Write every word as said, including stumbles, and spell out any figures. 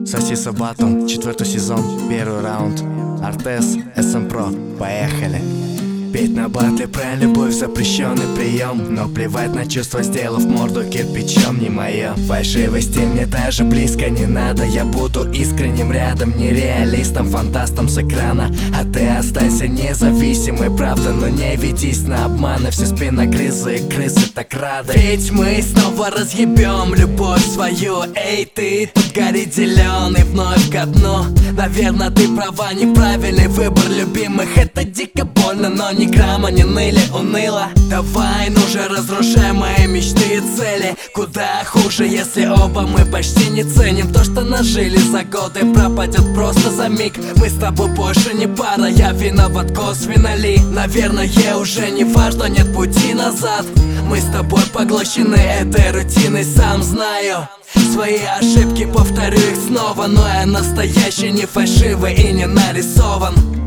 Соси Сабатом, четвертый сезон, первый раунд. Артес, эс эм про, поехали. Петь на батле про любовь запрещенный прием, но плевать на чувства, сделав морду кирпичом, не мое. Фальшивости мне даже близко не надо. Я буду искренним рядом, не реалистом, фантастом с экрана. А ты останься независимой, правда, но не ведись на обманы. Все спиногрызы и крысы так рады. Ведь мы снова разъебем любовь свою. Эй, ты тут гори зеленый вновь ко дну. Наверное, ты права, неправильный выбор любимых. Это дико больно, но ни грамма не ныли, уныло. Давай, ну же, разрушай мои мечты и цели. Куда хуже, если оба мы почти не ценим то, что нажили за годы, пропадет просто за миг. Мы с тобой больше не пара, я виноват косвенно ли? Наверное, уже не важно, нет пути назад. Мы с тобой поглощены этой рутиной, сам знаю. Свои ошибки повторю их снова, но я настоящий, не фальшивый и не нарисован.